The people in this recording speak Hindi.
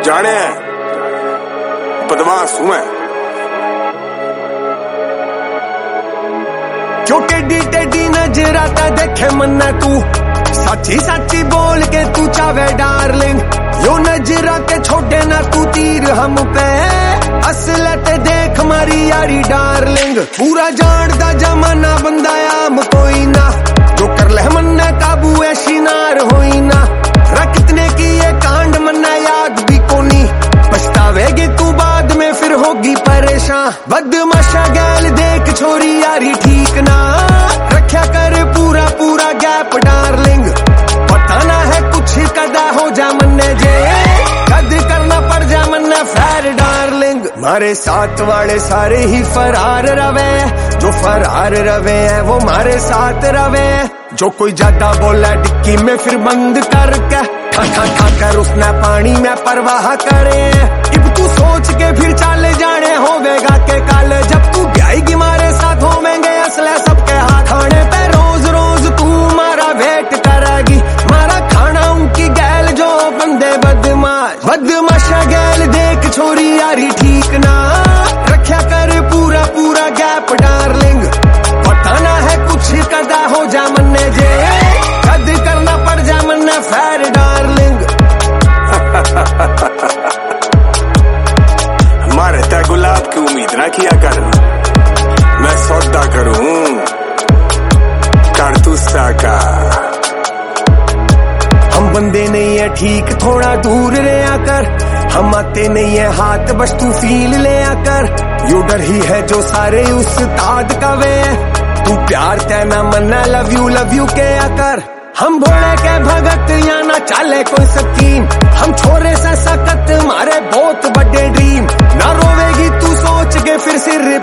जाने बदमाश हूं मैं। क्यों टेढ़ी टेढ़ी नजराता देखे मन्ना तू, साची साची बोल के तू चावे डार्लिंग। यो नजरा के छोड़े ना तू तीर हम पे, असले ते देख मारी यारी डार्लिंग। पूरा जानदा जमाना बंदा आम कोई ना, जो कर ले मन्ना काबू ऐसी नार होई ना। कितने की ये कांड मन्ना याद भी कोनी, पछतावेगी तू बाद में फिर होगी परेशान। बदमाशा गैल देख छोरी यारी ठीक ना, रखा कर पूरा पूरा गैप डार्लिंग। पता ना है कुछ कदा हो जा मन्ने जे, कद करना पड़ जा मन्ना फैर डार्लिंग। मारे साथ वाले सारे ही फरार रवे, जो फरार रवे है वो मारे साथ रवे। जो कोई ज्यादा बोला डिक्की में फिर बंद करके, ठा ठा ठा कर उसने पानी में परवाह करे। अब तू सोच के फिर चले जाने होवेगा के कल, जब तू ब्याएगी मारे साथ होवेंगे असले सबके हाथ। खाने पे रोज रोज तू मारा वेट करेगी, मारा खाना उनकी गैल जो बंदे बदमाश। बदमाशा गैल देख छोरी यारी ठीक ना, रखा कर पूरा पूरा गैप डार्लिंग। पता ना है कुछ कदा हो जा मन्ने जे, कद करना पड़ जा मन्ना फैर डार्लिंग। हमारे तय गुलाब की उम्मीद ना किया कर, मैं सौदा करूं कारतूसा का। हम बंदे नहीं है ठीक थोड़ा दूर ले आकर, हम आते नहीं है हाथ बस तू फील ले आकर। यू डर ही है जो सारे उस्ताद का वे, तू प्यार तय ना मन्ना लव यू के आकर। हम भोले के भगत या ना चाले कोई सकीम, हम छोरे से सकत मारे बहुत बड़े ड्रीम। ना रोवेगी तू सोच के फिर सिर